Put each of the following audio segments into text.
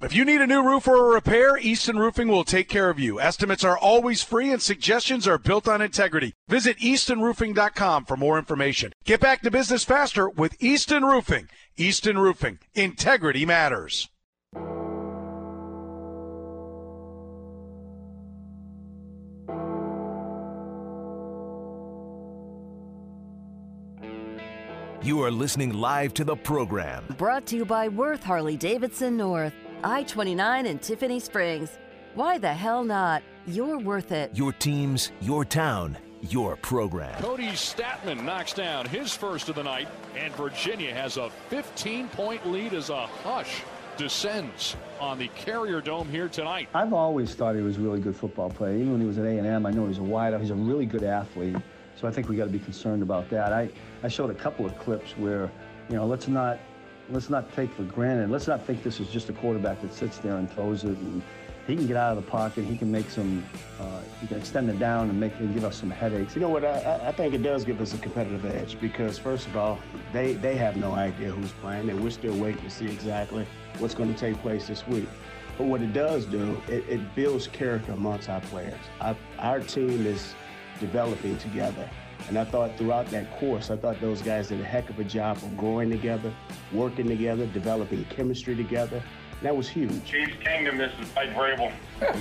If you need a new roof or a repair, Easton Roofing will take care of you. Estimates are always free and suggestions are built on integrity. Visit eastonroofing.com for more information. Get back to business faster with Easton Roofing. Easton Roofing. Integrity matters. You are listening live to the program. Brought to you by Worth Harley-Davidson North. I-29 in Tiffany Springs. Why the hell not? You're worth it. Your teams, your town, your program. Cody Statman knocks down his first of the night, and Virginia has a 15-point lead as a hush descends on the Carrier Dome here tonight. I've always thought he was a really good football player. Even when he was at A&M, I know he's a wideout. He's a really good athlete. So I think we got to be concerned about that. I showed a couple of clips where, let's not take for granted. Let's not think this is just a quarterback that sits there and throws it. And he can get out of the pocket. He can make some. He can extend it down and give us some headaches. You know what? I think it does give us a competitive edge because first of all, they have no idea who's playing, and we're still waiting to see exactly what's going to take place this week. But what it does do, it builds character amongst our players. Our team is developing together. And I thought throughout that course, those guys did a heck of a job of growing together, working together, developing chemistry together. And that was huge. Chiefs Kingdom, this is Mike Vrabel.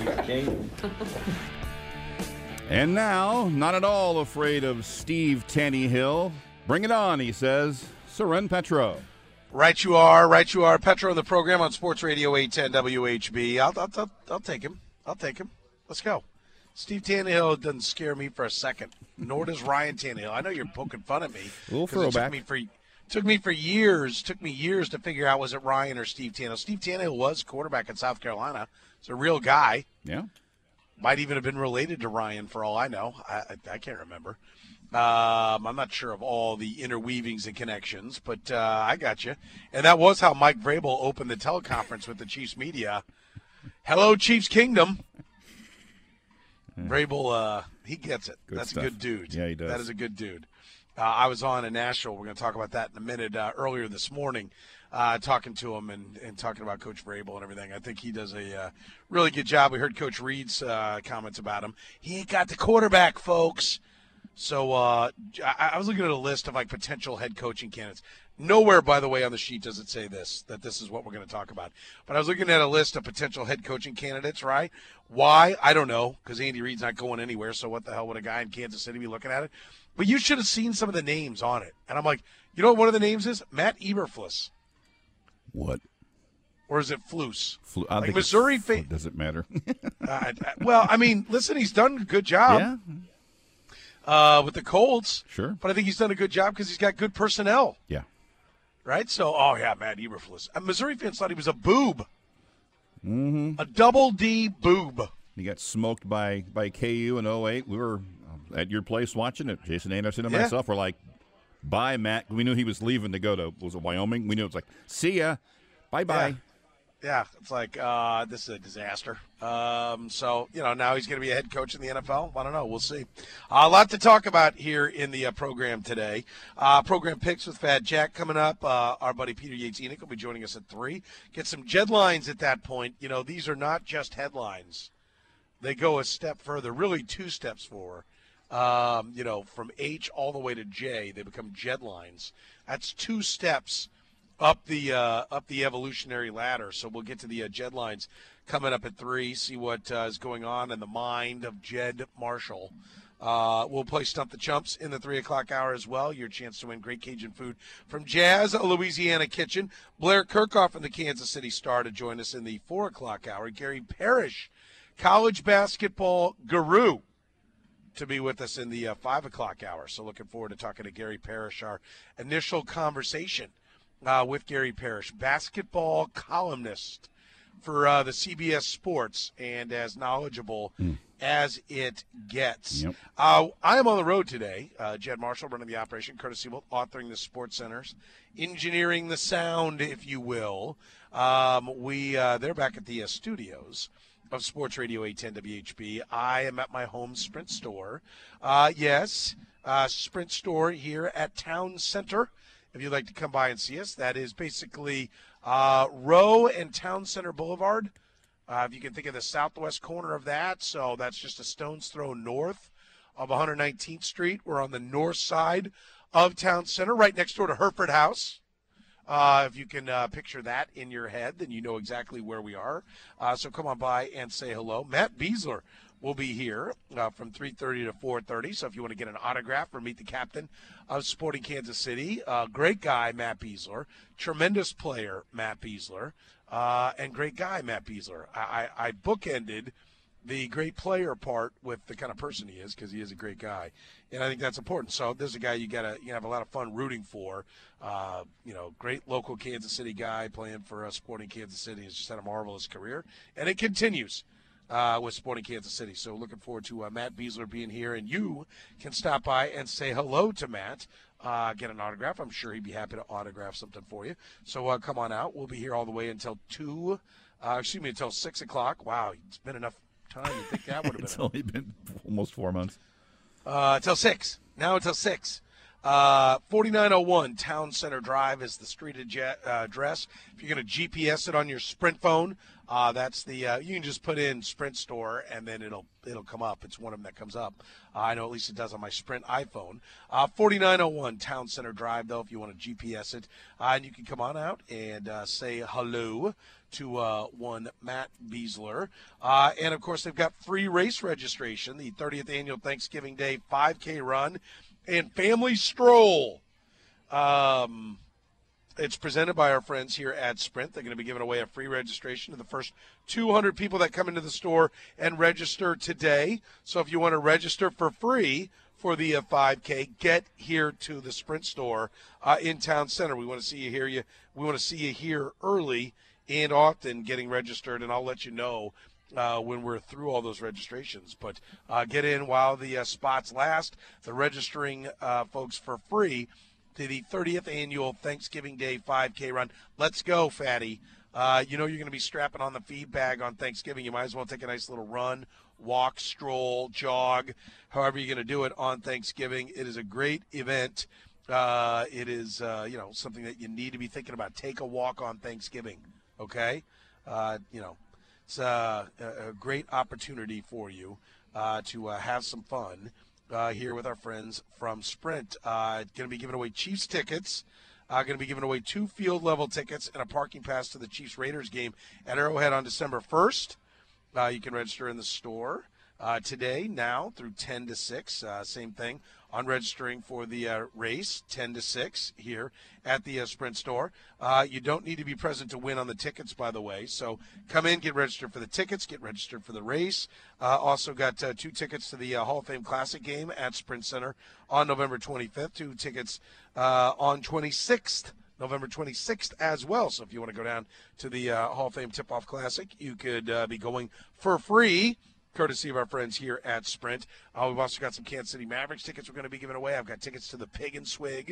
And now, not at all afraid of Steve Taneyhill. Bring it on, he says. Seren Petro. Right you are. Petro in the program on Sports Radio 810 WHB. I'll take him. Let's go. Steve Taneyhill doesn't scare me for a second, nor does Ryan Tannehill. I know you're poking fun at me. A little throwback. Took me years to figure out was it Ryan or Steve Tannehill. Steve Tannehill was quarterback in South Carolina. He's a real guy. Yeah. Might even have been related to Ryan for all I know. I can't remember. I'm not sure of all the interweavings and connections, but I got you. And that was how Mike Vrabel opened the teleconference with the Chiefs media. Hello, Chiefs Kingdom. Vrabel, he gets it. That's stuff. A good dude. Yeah, he does. That is a good dude. I was on in Nashville. We're going to talk about that in a minute. Earlier this morning, talking to him and talking about Coach Vrabel and everything. I think he does a really good job. We heard Coach Reed's comments about him. He ain't got the quarterback, folks. So I was looking at a list of potential head coaching candidates. Nowhere, by the way, on the sheet does it say that this is what we're going to talk about. But I was looking at a list of potential head coaching candidates, right? Why? I don't know, because Andy Reid's not going anywhere, so what the hell would a guy in Kansas City be looking at it? But you should have seen some of the names on it. And I'm like, you know what one of the names is? Matt Eberflus. What? Or is it Flus? Missouri. Does it matter? Well, I mean, listen, he's done a good job. Yeah. With the Colts. Sure. But I think he's done a good job because he's got good personnel. Yeah. Right? So, Matt Eberflus. Missouri fans thought he was a boob. Mm-hmm. A double D boob. He got smoked by KU in 08. We were at your place watching it. Jason Anderson and myself were like, bye, Matt. We knew he was leaving to go to, was it Wyoming? We knew it was like, see ya. Bye-bye. Yeah, it's like, this is a disaster. So, now he's going to be a head coach in the NFL. I don't know. We'll see. A lot to talk about here in the program today. Program picks with Fat Jack coming up. Our buddy Peter Yates-Enoch will be joining us at 3. Get some Jedlines at that point. These are not just headlines. They go a step further, really 2 steps forward. From H all the way to J, they become Jedlines. That's 2 steps up the evolutionary ladder. So we'll get to the Jedlines coming up at 3, see what is going on in the mind of Jed Marshall. We'll play Stump the Chumps in the 3 o'clock hour as well. Your chance to win great Cajun food from Jazz Louisiana Kitchen. Blair Kirchhoff from the Kansas City Star to join us in the 4 o'clock hour. Gary Parrish, college basketball guru, to be with us in the 5 o'clock hour. So looking forward to talking to Gary Parrish, our initial conversation with Gary Parrish, basketball columnist for the CBS Sports and as knowledgeable as it gets. Yep. I am on the road today. Jed Marshall running the operation, Curtis Seabolt authoring the Sports Centers, engineering the sound, if you will. They're back at the studios of Sports Radio 810 WHB. I am at my home Sprint store. Sprint store here at Town Center if you'd like to come by and see us. That is basically Rowe and Town Center Boulevard. If you can think of the southwest corner of that, so that's just a stone's throw north of 119th Street. We're on the north side of Town Center, right next door to Hereford House. If you can picture that in your head, then you know exactly where we are. So come on by and say hello. Matt Besler will be here from 3:30 to 4:30. So if you want to get an autograph or meet the captain of Sporting Kansas City, great guy, Matt Besler, tremendous player, Matt Besler, and great guy, Matt Besler. I bookended the great player part with the kind of person he is, because he is a great guy, and I think that's important. So there's a guy you have a lot of fun rooting for. Great local Kansas City guy playing for Sporting Kansas City. Has just had a marvelous career, and it continues with Sporting Kansas City. So looking forward to Matt Besler being here, and you can stop by and say hello to Matt. Get an autograph. I'm sure he'd be happy to autograph something for you. So come on out. We'll be here all the way until until 6 o'clock. Wow, it's been enough time. You think that would have been? It's only been almost 4 months. Until 6. Now until 6. 4901 Town Center Drive is the street address. If you're going to GPS it on your Sprint phone, that's the you can just put in Sprint store and then it'll come up. It's one of them that comes up. I know at least it does on my Sprint iPhone. 4901 Town Center Drive, though, if you want to GPS it. And you can come on out and say hello to one Matt Besler. And, of course, they've got free race registration, the 30th Annual Thanksgiving Day 5K Run and Family Stroll. It's presented by our friends here at Sprint. They're going to be giving away a free registration to the first 200 people that come into the store and register today. So if you want to register for free for the 5K, get here to the Sprint store in Town Center. We want to see you here. We want to see you here early and often getting registered, and I'll let you know when we're through all those registrations. But get in while the spots last. The registering folks for free to the 30th Annual Thanksgiving Day 5K Run. Let's go, Fatty. You're going to be strapping on the feed bag on Thanksgiving. You might as well take a nice little run, walk, stroll, jog, however you're going to do it on Thanksgiving. It is a great event. It is, something that you need to be thinking about. Take a walk on Thanksgiving, okay? It's a great opportunity for you to have some fun here with our friends from Sprint. Going to be giving away Chiefs tickets. Going to be giving away 2 field-level tickets and a parking pass to the Chiefs-Raiders game at Arrowhead on December 1st. You can register in the store today, now, through 10 to 6. Same thing on registering for the race, 10 to 6 here at the Sprint store. You don't need to be present to win on the tickets, by the way. So come in, get registered for the tickets, get registered for the race. Also got 2 tickets to the Hall of Fame Classic game at Sprint Center on November 25th. 2 tickets on November 26th as well. So if you want to go down to the Hall of Fame Tip-Off Classic, you could be going for free, courtesy of our friends here at Sprint. We've also got some Kansas City Mavericks tickets we're going to be giving away. I've got tickets to the Pig and Swig.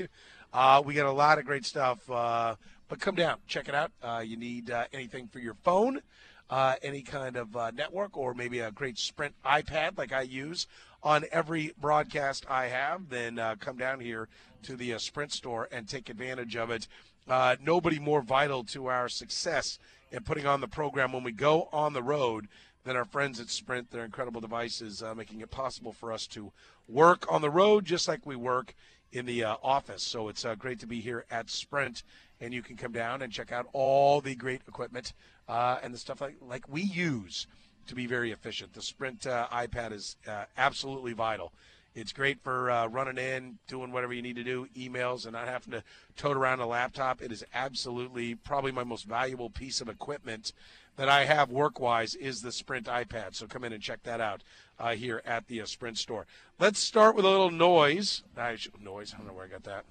We got a lot of great stuff. But come down, check it out. You need anything for your phone, any kind of network, or maybe a great Sprint iPad like I use on every broadcast I have, then come down here to the Sprint store and take advantage of it. Nobody more vital to our success in putting on the program when we go on the road than our friends at Sprint. Their incredible devices making it possible for us to work on the road just like we work in the office. So it's great to be here at Sprint, and you can come down and check out all the great equipment and the stuff like we use to be very efficient. The Sprint iPad is absolutely vital. It's great for running in, doing whatever you need to do, emails, and not having to tote around a laptop. It is absolutely probably my most valuable piece of equipment that I have work-wise is the Sprint iPad. So come in and check that out here at the Sprint store. Let's start with a little noise. I don't know where I got that.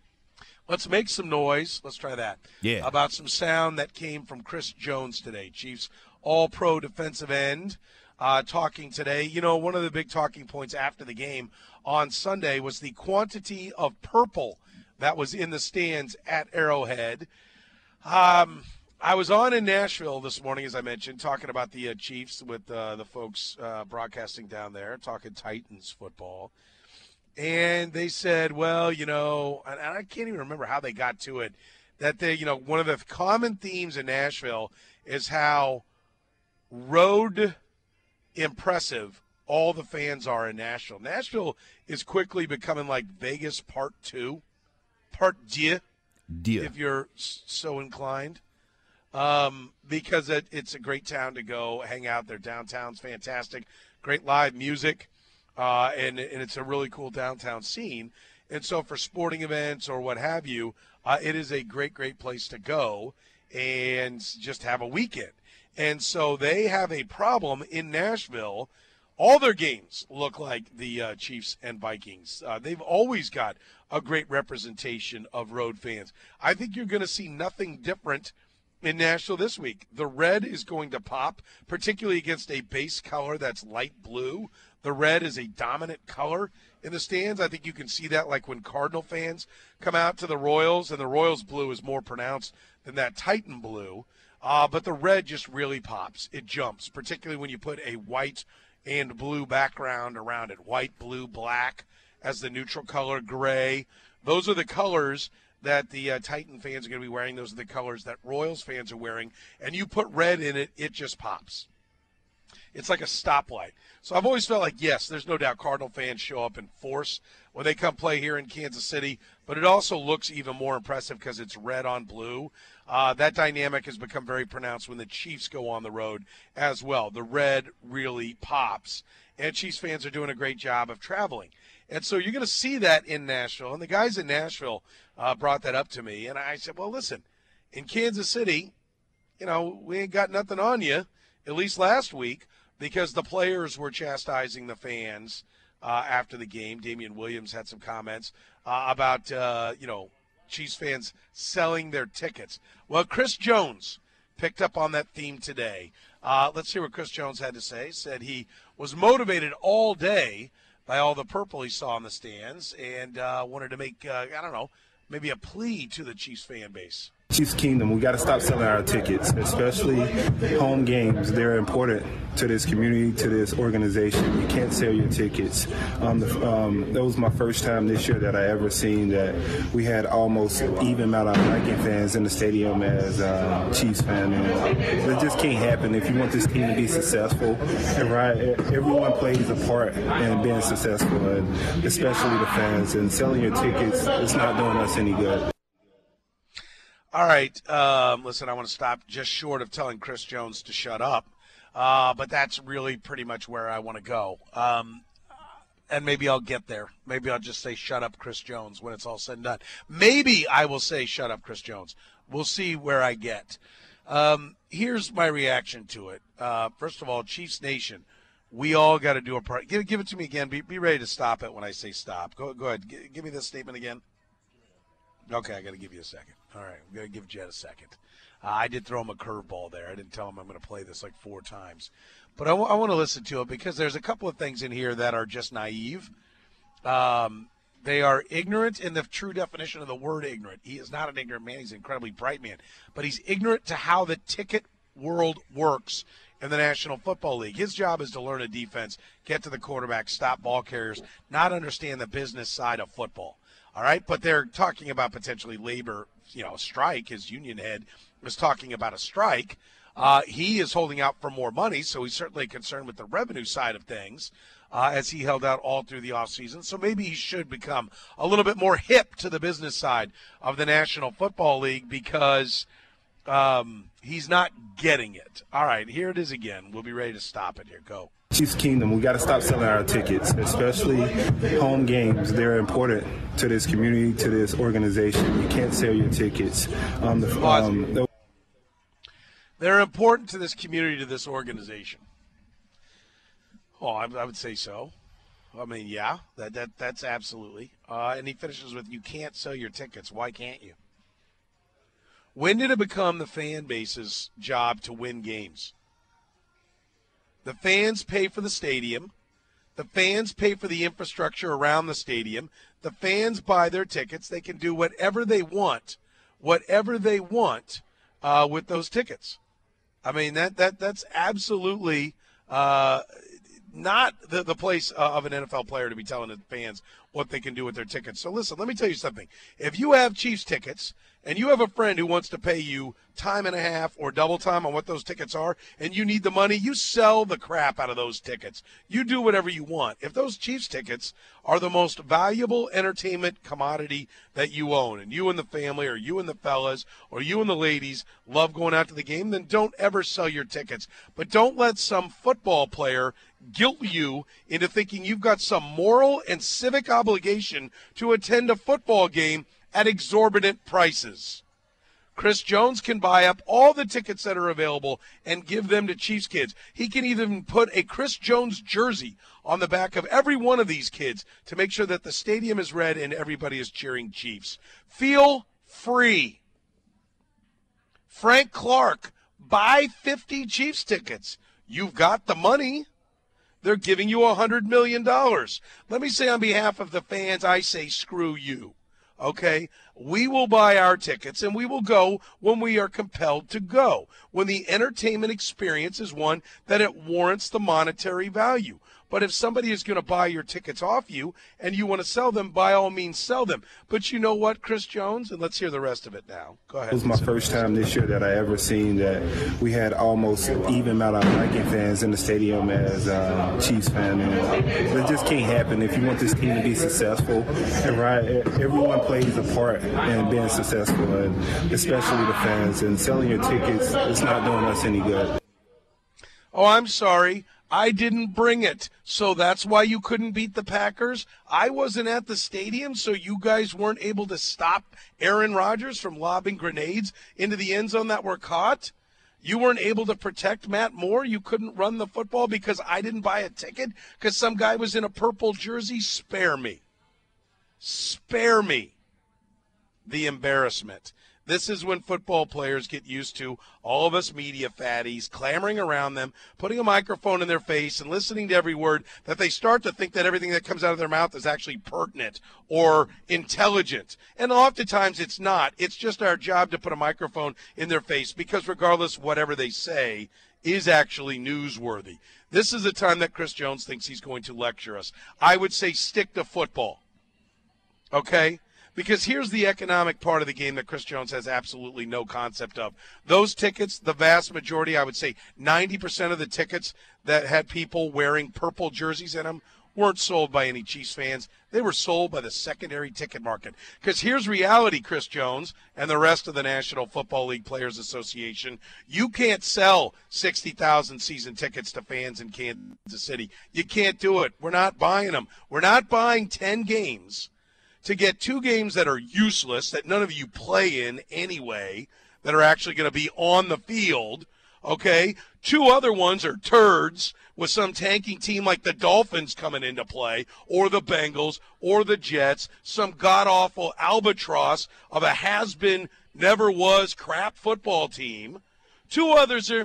Let's make some noise. Let's try that. Yeah. About some sound that came from Chris Jones today, Chiefs All-Pro defensive end. Talking today. One of the big talking points after the game on Sunday was the quantity of purple that was in the stands at Arrowhead. I was on in Nashville this morning, as I mentioned, talking about the Chiefs with the folks broadcasting down there, talking Titans football. And they said, well, and I can't even remember how they got to it, that one of the common themes in Nashville is how road impressive all the fans are in Nashville. Nashville is quickly becoming like Vegas Part 2, Part Deux, if you're so inclined, because it's a great town to go hang out. Their downtown's fantastic, great live music, and it's a really cool downtown scene. And so for sporting events or what have you, it is a great, great place to go and just have a weekend. And so they have a problem in Nashville. All their games look like the Chiefs and Vikings. They've always got a great representation of road fans. I think you're going to see nothing different in Nashville this week. The red is going to pop, particularly against a base color that's light blue. The red is a dominant color in the stands. I think you can see that like when Cardinal fans come out to the Royals, and the Royals blue is more pronounced than that Titan blue. But the red just really pops. It jumps, particularly when you put a white and blue background around it. White, blue, black as the neutral color, gray. Those are the colors that the Titan fans are going to be wearing. Those are the colors that Royals fans are wearing. And you put red in it, it just pops. It's like a stoplight. So I've always felt like, yes, there's no doubt Cardinal fans show up in force when they come play here in Kansas City, but it also looks even more impressive because it's red on blue. That dynamic has become very pronounced when the Chiefs go on the road as well. The red really pops, and Chiefs fans are doing a great job of traveling. And so you're going to see that in Nashville, and the guys in Nashville brought that up to me, and I said, well, listen, in Kansas City, we ain't got nothing on you, at least last week, because the players were chastising the fans after the game. Damian Williams had some comments about, Chiefs fans selling their tickets. Well, Chris Jones picked up on that theme today. Let's hear what Chris Jones had to say. Said he was motivated all day by all the purple he saw in the stands and wanted to make, maybe a plea to the Chiefs fan base. Chiefs Kingdom, we got to stop selling our tickets, especially home games. They're important to this community, to this organization. You can't sell your tickets. That was my first time this year that I ever seen that we had almost even amount of Viking fans in the stadium as Chiefs fans. It just can't happen if you want this team to be successful. And everyone plays a part in being successful, and especially the fans. And selling your tickets, it's not doing us any good. All right, listen, I want to stop just short of telling Chris Jones to shut up, but that's really pretty much where I want to go. And maybe I'll get there. Maybe I'll just say shut up, Chris Jones, when it's all said and done. Maybe I will say shut up, Chris Jones. We'll see where I get. Here's my reaction to it. First of all, Chiefs Nation, we all got to do a part. Give it to me again. Be ready to stop it when I say stop. Go ahead. Give me this statement again. Okay, I got to give you a second. All right, I'm going to give Jed a second. I did throw him a curveball there. I didn't tell him I'm going to play this like 4 times. But I want to listen to it because there's a couple of things in here that are just naive. They are ignorant in the true definition of the word ignorant. He is not an ignorant man. He's an incredibly bright man. But he's ignorant to how the ticket world works in the National Football League. His job is to learn a defense, get to the quarterback, stop ball carriers, not understand the business side of football. All right, but they're talking about potentially labor, strike. His union head was talking about a strike. He is holding out for more money, so he's certainly concerned with the revenue side of things as he held out all through the offseason. So maybe he should become a little bit more hip to the business side of the National Football League because he's not getting it. All right, here it is again. We'll be ready to stop it here. Go. Chiefs Kingdom, we got to stop selling our tickets, especially home games. They're important to this community, to this organization. You can't sell your tickets. They're important to this community, to this organization. Oh, I would say so. I mean, yeah, that's absolutely. And he finishes with, you can't sell your tickets. Why can't you? When did it become the fan base's job to win games? The fans pay for the stadium. The fans pay for the infrastructure around the stadium. The fans buy their tickets. They can do whatever they want with those tickets. I mean, that's absolutely not the place of an NFL player to be telling the fans what they can do with their tickets. So listen, let me tell you something. If you have Chiefs tickets and you have a friend who wants to pay you time and a half or double time on what those tickets are, and you need the money, you sell the crap out of those tickets. You do whatever you want. If those Chiefs tickets are the most valuable entertainment commodity that you own, and you and the family or you and the fellas or you and the ladies love going out to the game, then don't ever sell your tickets. But don't let some football player guilt you into thinking you've got some moral and civic obligation to attend a football game at exorbitant prices. Chris Jones can buy up all the tickets that are available and give them to Chiefs kids. He can even put a Chris Jones jersey on the back of every one of these kids to make sure that the stadium is red and everybody is cheering Chiefs. Feel free. Frank Clark, buy 50 Chiefs tickets. You've got the money. They're giving you $100 million. Let me say on behalf of the fans, I say screw you. Okay? We will buy our tickets, and we will go when we are compelled to go, when the entertainment experience is one that it warrants the monetary value. But if somebody is going to buy your tickets off you and you want to sell them, by all means sell them. But you know what, Chris Jones? And let's hear the rest of it now. Go ahead. It was my first time this year that I ever seen that we had almost even amount of Viking fans in the stadium as Chiefs fans. And it just can't happen. If you want this team to be successful, everyone plays a part in being successful, and especially the fans. And selling your tickets, it's not doing us any good. Oh, I'm sorry. I didn't bring it, so that's why you couldn't beat the Packers. I wasn't at the stadium, so you guys weren't able to stop Aaron Rodgers from lobbing grenades into the end zone that were caught. You weren't able to protect Matt Moore. You couldn't run the football because I didn't buy a ticket because some guy was in a purple jersey. Spare me. Spare me the embarrassment. This is when football players get used to all of us media fatties clamoring around them, putting a microphone in their face and listening to every word, that they start to think that everything that comes out of their mouth is actually pertinent or intelligent. And oftentimes it's not. It's just our job to put a microphone in their face because regardless, whatever they say is actually newsworthy. This is the time that Chris Jones thinks he's going to lecture us. I would say stick to football. Okay? Because here's the economic part of the game that Chris Jones has absolutely no concept of. Those tickets, the vast majority, I would say 90% of the tickets that had people wearing purple jerseys in them weren't sold by any Chiefs fans. They were sold by the secondary ticket market. Because here's reality, Chris Jones and the rest of the National Football League Players Association. You can't sell 60,000 season tickets to fans in Kansas City. You can't do it. We're not buying them. We're not buying 10 games to get 2 games that are useless, that none of you play in anyway, that are actually going to be on the field, okay? 2 other ones are turds with some tanking team like the Dolphins coming into play, or the Bengals, or the Jets, some god-awful albatross of a has-been, never-was crap football team. 2 others are,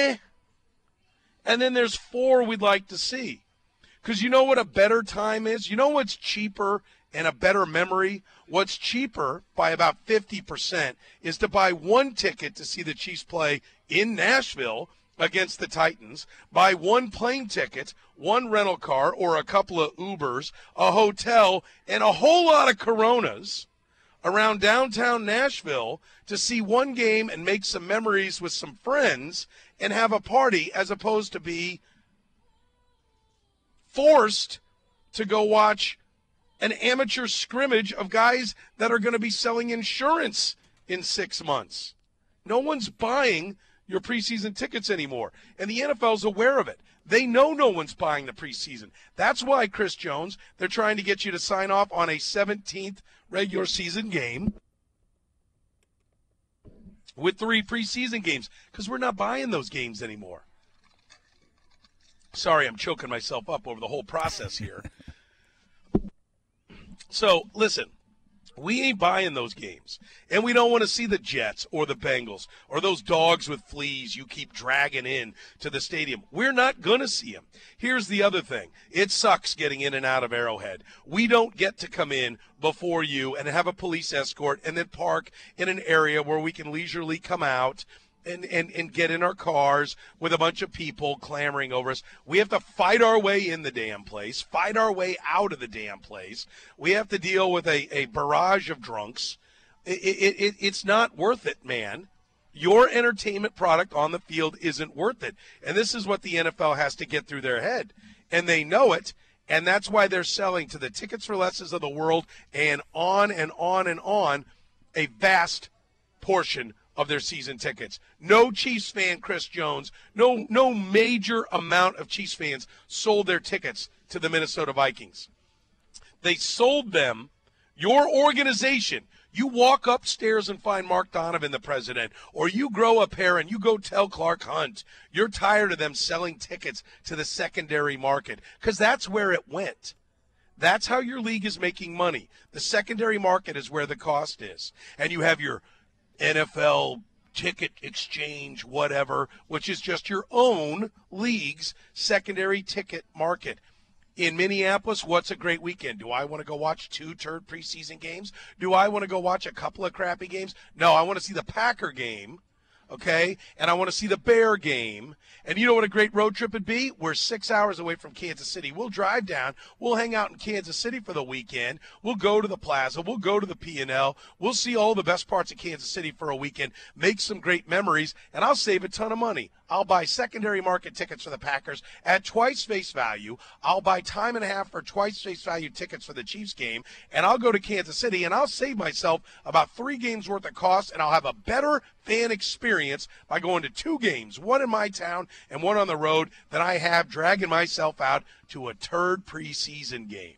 and then there's 4 we'd like to see. Because you know what a better time is? You know what's cheaper and a better memory? What's cheaper by about 50% is to buy 1 ticket to see the Chiefs play in Nashville against the Titans, buy 1 plane ticket, 1 rental car or a couple of Ubers, a hotel, and a whole lot of Coronas around downtown Nashville to see 1 game and make some memories with some friends and have a party, as opposed to be forced to go watch an amateur scrimmage of guys that are going to be selling insurance in 6 months. No one's buying your preseason tickets anymore, and the NFL's aware of it. They know no one's buying the preseason. That's why, Chris Jones, they're trying to get you to sign off on a 17th regular season game with 3 preseason games, because we're not buying those games anymore. Sorry, I'm choking myself up over the whole process here. So, listen, we ain't buying those games. And we don't want to see the Jets or the Bengals or those dogs with fleas you keep dragging in to the stadium. We're not going to see them. Here's the other thing. It sucks getting in and out of Arrowhead. We don't get to come in before you and have a police escort and then park in an area where we can leisurely come out and get in our cars with a bunch of people clamoring over us. We have to fight our way in the damn place, fight our way out of the damn place. We have to deal with a barrage of drunks. It's not worth it, man. Your entertainment product on the field isn't worth it. And this is what the NFL has to get through their head. And they know it. And that's why they're selling to the Tickets for Lesses of the world and on and on and on a vast portion of their season tickets. No Chiefs fan, Chris Jones, no major amount of Chiefs fans sold their tickets to the Minnesota Vikings. They sold them, your organization. You walk upstairs and find Mark Donovan, the president, or you grow a pair and you go tell Clark Hunt you're tired of them selling tickets to the secondary market, because that's where it went. That's how your league is making money. The secondary market is where the cost is. And you have your NFL ticket exchange, whatever, which is just your own league's secondary ticket market. In Minneapolis, what's a great weekend? Do I want to go watch 2 turd preseason games? Do I want to go watch a couple of crappy games? No, I want to see the Packer game, okay? And I want to see the Bear game. And you know what a great road trip would be? We're 6 hours away from Kansas City. We'll drive down. We'll hang out in Kansas City for the weekend. We'll go to the Plaza. We'll go to the P&L. We'll see all the best parts of Kansas City for a weekend, make some great memories, and I'll save a ton of money. I'll buy secondary market tickets for the Packers at twice face value. I'll buy time and a half for twice face value tickets for the Chiefs game, and I'll go to Kansas City, and I'll save myself about 3 games worth of cost, and I'll have a better fan experience by going to 2 games, one in my town and one on the road, than I have dragging myself out to a turd preseason game.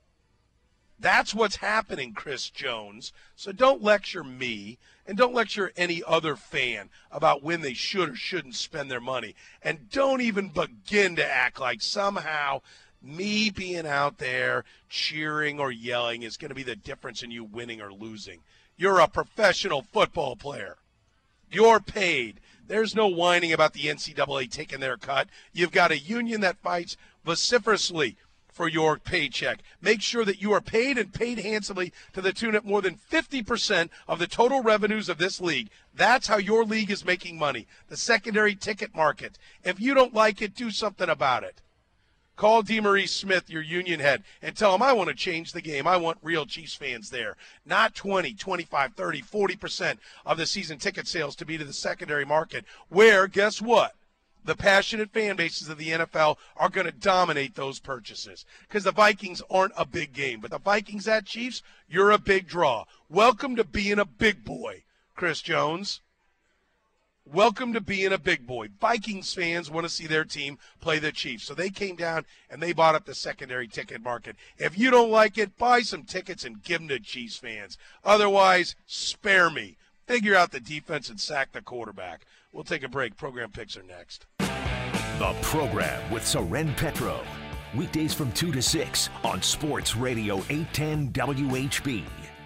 That's what's happening, Chris Jones. So don't lecture me and don't lecture any other fan about when they should or shouldn't spend their money. And don't even begin to act like somehow me being out there cheering or yelling is going to be the difference in you winning or losing. You're a professional football player. You're paid. There's no whining about the NCAA taking their cut. You've got a union that fights vociferously for your paycheck. Make sure that you are paid and paid handsomely to the tune of more than 50% of the total revenues of this league. That's how your league is making money, the secondary ticket market. If you don't like it, do something about it. Call DeMaurice Smith, your union head, and tell him I want to change the game. I want real Chiefs fans there. Not 20, 25, 30, 40% of the season ticket sales to be to the secondary market, where, guess what? The passionate fan bases of the NFL are going to dominate those purchases, because the Vikings aren't a big game. But the Vikings at Chiefs, you're a big draw. Welcome to being a big boy, Chris Jones. Welcome to being a big boy. Vikings fans want to see their team play the Chiefs. So they came down and they bought up the secondary ticket market. If you don't like it, buy some tickets and give them to Chiefs fans. Otherwise, spare me. Figure out the defense and sack the quarterback. We'll take a break. Program picks are next. The Program with Soren Petro. Weekdays from 2 to 6 on Sports Radio 810 WHB.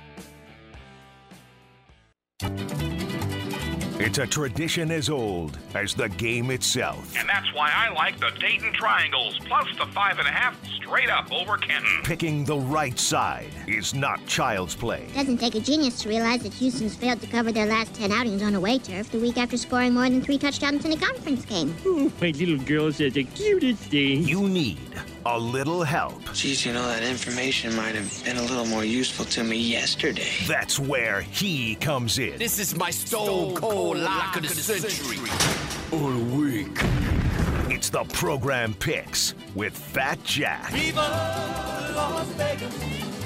It's a tradition as old as the game itself. And that's why I like the Dayton Triangles, plus the 5.5 straight up over Kenton. Picking the right side is not child's play. It doesn't take a genius to realize that Houston's failed to cover their last 10 outings on away turf the week after scoring more than 3 touchdowns in a conference game. Oh, my little girl's the cutest thing. You need a little help. Geez, you know, that information might have been a little more useful to me yesterday. That's where he comes in. This is my stone cold lock of the century. All week. It's the Program Picks with Fat Jack. Viva Las Vegas.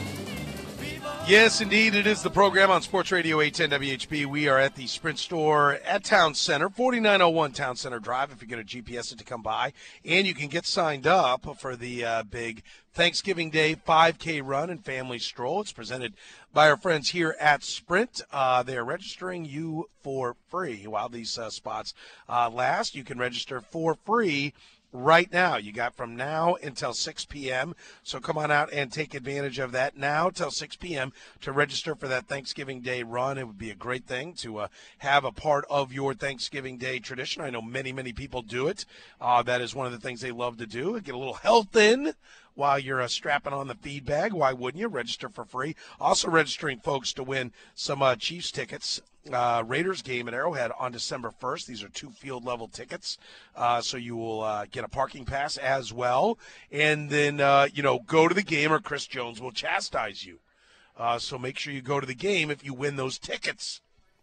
Yes, indeed, it is the program on Sports Radio 810 WHB. We are at the Sprint store at Town Center, 4901 Town Center Drive, if you're going to GPS it to come by. And you can get signed up for the big Thanksgiving Day 5K run and family stroll. It's presented by our friends here at Sprint. They are registering you for free while these spots last. You can register for free right now. You got from now until 6 p.m. So come on out and take advantage of that now till 6 p.m. to register for that Thanksgiving Day run. It would be a great thing to have a part of your Thanksgiving Day tradition. I know many, many people do it. That is one of the things they love to do. Get a little health in while you're strapping on the feed bag. Why wouldn't you? Register for free. Also registering folks to win some Chiefs tickets Raiders game at Arrowhead on December 1st. These are 2 field-level tickets, so you will get a parking pass as well. And then, go to the game or Chris Jones will chastise you. So make sure you go to the game if you win those tickets.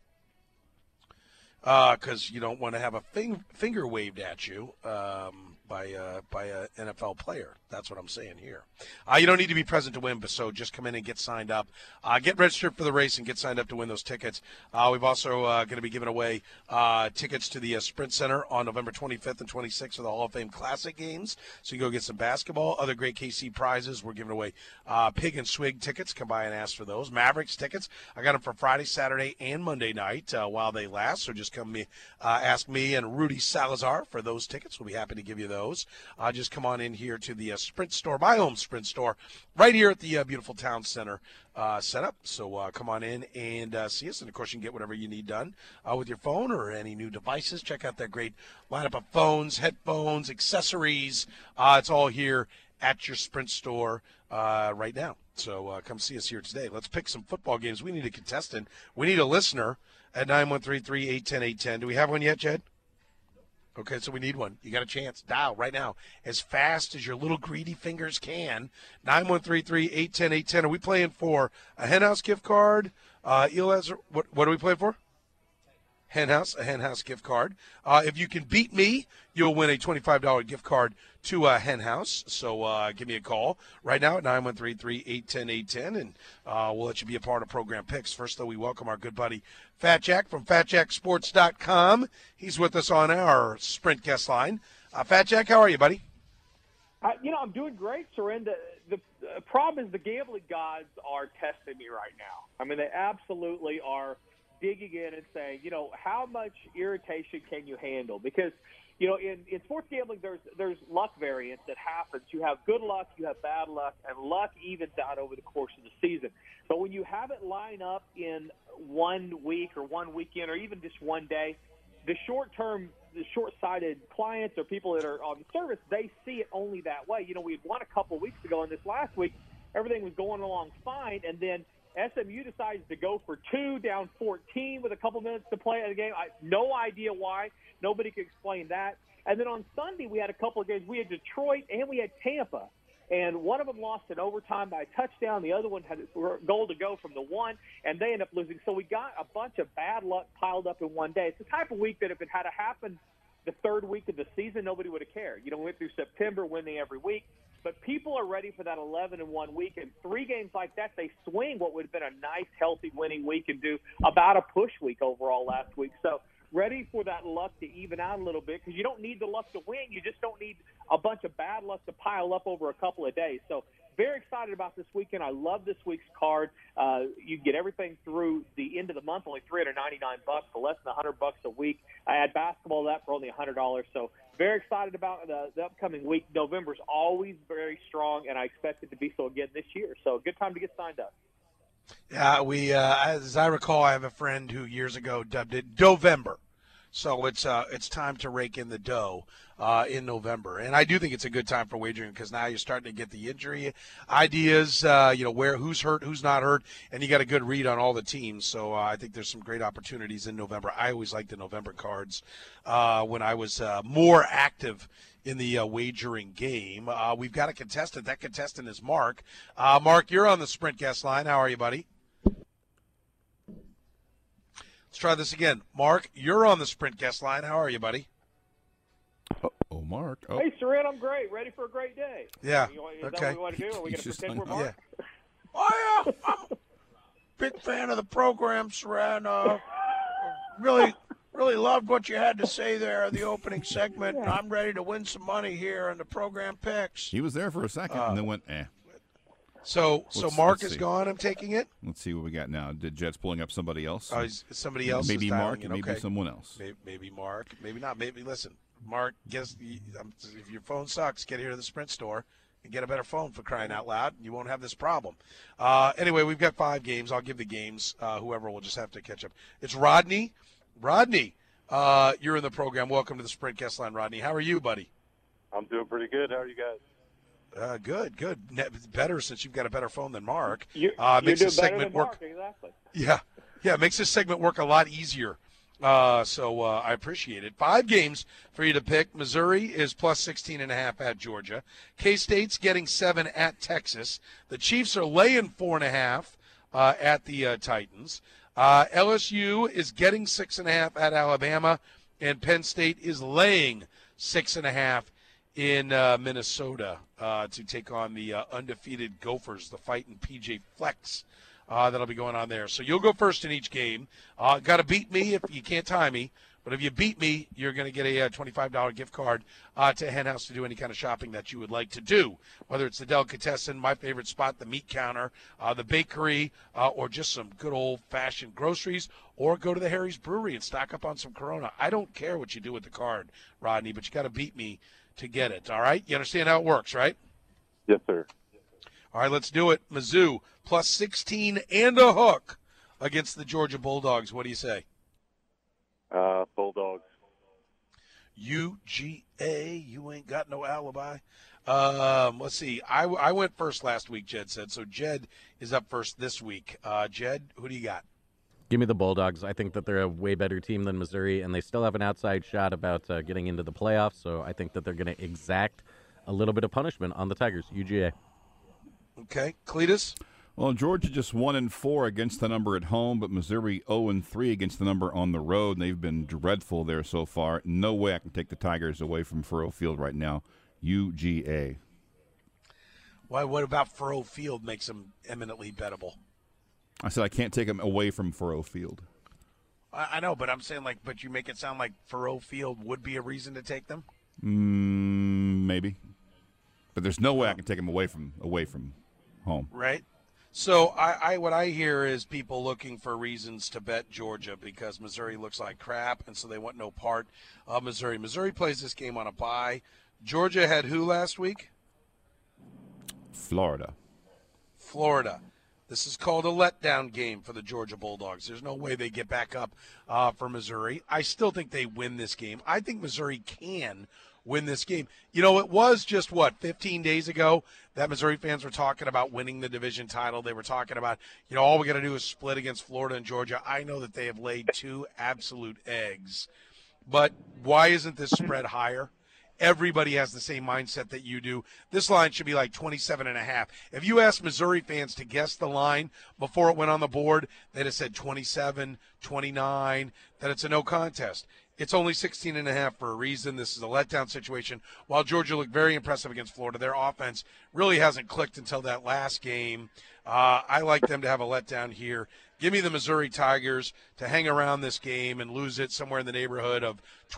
Because you don't want to have a finger waved at you by a NFL player. That's what I'm saying here. You don't need to be present to win, but so just come in and get signed up. Get registered for the race and get signed up to win those tickets. We've also going to be giving away tickets to the Sprint Center on November 25th and 26th for the Hall of Fame Classic games. So you go get some basketball. Other great KC prizes. We're giving away Pig and Swig tickets. Come by and ask for those. Mavericks tickets. I got them for Friday, Saturday, and Monday night while they last. So just come ask me and Rudy Salazar for those tickets. We'll be happy to give you those. Just come on in here to the Sprint store, my home Sprint store, right here at the beautiful town center setup. So come on in and see us. And, of course, you can get whatever you need done with your phone or any new devices. Check out that great lineup of phones, headphones, accessories. It's all here at your Sprint store right now. So come see us here today. Let's pick some football games. We need a contestant. We need a listener at 913-381-810. Do we have one yet, Jed? Okay, so we need one. You got a chance. Dial right now as fast as your little greedy fingers can. 913-381-810. Are we playing for a Henhouse gift card? What are we playing for? A Henhouse gift card. If you can beat me, you'll win a $25 gift card to Henhouse. So give me a call right now at 913-381-810, and we'll let you be a part of Program Picks. First, though, we welcome our good buddy Fat Jack from FatJackSports.com. He's with us on our Sprint guest line. Fat Jack, how are you, buddy? I'm doing great, Soren. The problem is the gambling gods are testing me right now. I mean, they absolutely are digging in and saying, how much irritation can you handle? Because, in sports gambling, there's luck variance that happens. You have good luck, you have bad luck, and luck evens out over the course of the season. But when you have it line up in 1 week or 1 weekend or even just one day, the short-sighted clients or people that are on the service, they see it only that way. We had won a couple weeks ago, and this last week, everything was going along fine, and then SMU decides to go for 2, down 14 with a couple minutes to play in the game. No idea why. Nobody could explain that. And then on Sunday, we had a couple of games. We had Detroit and we had Tampa. And one of them lost in overtime by a touchdown. The other one had a goal to go from the one, and they ended up losing. So we got a bunch of bad luck piled up in one day. It's the type of week that if it had happened the third week of the season, nobody would have cared. We went through September winning every week. But people are ready for that 11-1 week. And 3 games like that, they swing what would have been a nice, healthy winning week and do about a push week overall last week. So ready for that luck to even out a little bit because you don't need the luck to win. You just don't need a bunch of bad luck to pile up over a couple of days. So very excited about this weekend. I love this week's card. You get everything through the end of the month, only $399 for less than $100 a week. I add basketball to that for only $100. So very excited about the upcoming week. November's always very strong, and I expect it to be so again this year. So good time to get signed up. Yeah, we as I recall, I have a friend who years ago dubbed it Dovember. So it's time to rake in the dough in November, and I do think it's a good time for wagering because now you're starting to get the injury ideas, where who's hurt, who's not hurt, and you got a good read on all the teams. So I think there's some great opportunities in November. I always liked the November cards when I was more active in the wagering game. We've got a contestant. That contestant is Mark. Mark, you're on the Sprint guest line. How are you, buddy? Let's try this again. Mark, you're on the Sprint guest line. How are you, buddy? Oh, Mark. Oh. Hey, Soren, I'm great. Ready for a great day. Yeah. Is that what we want to do? Are we going to pretend we're Mark? Yeah. Oh, yeah. I'm a big fan of the program, Soren. Really loved what you had to say there in the opening segment. Yeah. I'm ready to win some money here in the Program Picks. He was there for a second and then went, So Mark is gone. I'm taking it. Let's see what we got now. Did Jed's pulling up somebody else? Oh, somebody else. Maybe is Mark. in. Maybe someone else. Maybe Mark. Maybe not. Maybe listen, Mark. If your phone sucks, get here to the Sprint store and get a better phone for crying out loud. You won't have this problem. Anyway, we've got 5 games. I'll give the games. Whoever will just have to catch up. It's Rodney. Rodney, you're in the program. Welcome to the Sprint guest line, Rodney. How are you, buddy? I'm doing pretty good. How are you guys? Good. Better since you've got a better phone than Mark. You're makes doing the segment better than work. Mark, exactly. Yeah. Yeah, it makes this segment work a lot easier. So I appreciate it. 5 games for you to pick. Missouri is plus 16.5 at Georgia. K-State's getting 7 at Texas. The Chiefs are laying 4.5 at the Titans. LSU is getting 6.5 at Alabama, and Penn State is laying 6.5 in Minnesota to take on the undefeated Gophers, the fighting PJ Flex. That'll be going on there. So you'll go first in each game. Got to beat me if you can't tie me. But if you beat me, you're going to get a $25 gift card to Hen House to do any kind of shopping that you would like to do, whether it's the delicatessen, my favorite spot, the meat counter, the bakery, or just some good old-fashioned groceries, or go to the Harry's Brewery and stock up on some Corona. I don't care what you do with the card, Rodney, but you got to beat me to get it, all right? You understand how it works, right? Yes, sir. All right, let's do it. Mizzou, plus 16 and a hook against the Georgia Bulldogs. What do you say? Bulldogs. UGA, you ain't got no alibi. Let's see. I went first last week, Jed said. So Jed is up first this week. Jed, who do you got? Give me the Bulldogs. I think that they're a way better team than Missouri, and they still have an outside shot about getting into the playoffs. So I think that they're going to exact a little bit of punishment on the Tigers. UGA. Okay. Cletus? Well, Georgia just 1-4 against the number at home, but Missouri 0-3 against the number on the road. And they've been dreadful there so far. No way I can take the Tigers away from Furrow Field right now. UGA. Why? What about Furrow Field makes them eminently bettable? I said I can't take them away from Furrow Field. I know, but I'm saying but you make it sound like Furrow Field would be a reason to take them. Maybe, but there's no way I can take them away from home. Right. So what I hear is people looking for reasons to bet Georgia because Missouri looks like crap, and so they want no part of Missouri. Missouri plays this game on a bye. Georgia had who last week? Florida. This is called a letdown game for the Georgia Bulldogs. There's no way they get back up for Missouri. I still think they win this game. I think Missouri can win this game. You know, it was just, 15 days ago that Missouri fans were talking about winning the division title. They were talking about, all we got to do is split against Florida and Georgia. I know that they have laid 2 absolute eggs. But why isn't this spread higher? Everybody has the same mindset that you do. This line should be like 27.5. If you asked Missouri fans to guess the line before it went on the board, they'd have said 27, 29, that it's a no contest. It's only 16.5 for a reason. This is a letdown situation. While Georgia looked very impressive against Florida, their offense really hasn't clicked until that last game. I like them to have a letdown here. Give me the Missouri Tigers to hang around this game and lose it somewhere in the neighborhood of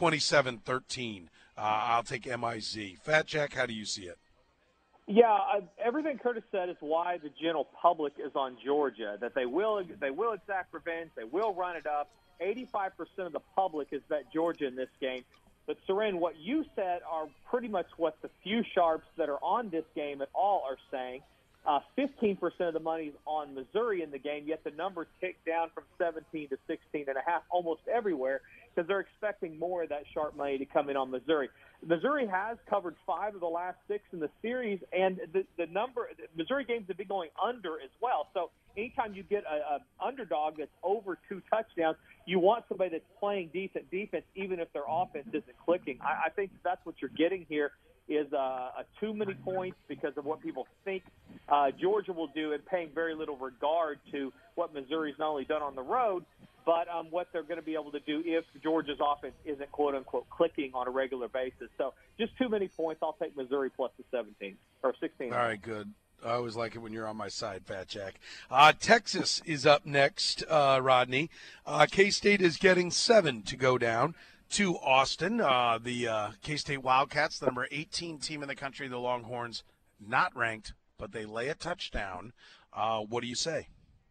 27-13. I'll take MIZ. Fat Jack, how do you see it? Yeah, everything Curtis said is why the general public is on Georgia, that they will exact revenge, they will run it up. 85% of the public has bet Georgia in this game. But, Soren, what you said are pretty much what the few sharps that are on this game at all are saying. 15% of the money is on Missouri in the game, yet the number ticked down from 17 to 16.5 almost everywhere because they're expecting more of that sharp money to come in on Missouri. Missouri has covered 5 of the last 6 in the series, and the Missouri games have been going under as well. So anytime you get an underdog that's over 2 touchdowns, you want somebody that's playing decent defense, even if their offense isn't clicking. I think that's what you're getting here is too many points because of what people think Georgia will do and paying very little regard to what Missouri's not only done on the road, but what they're going to be able to do if Georgia's offense isn't, quote-unquote, clicking on a regular basis. So just too many points. I'll take Missouri plus the 17 or 16. All right, good. I always like it when you're on my side, Fat Jack. Texas is up next, Rodney. K-State is getting 7 to go down to Austin. The K-State Wildcats, the number 18 team in the country, the Longhorns, not ranked, but they lay a touchdown. What do you say?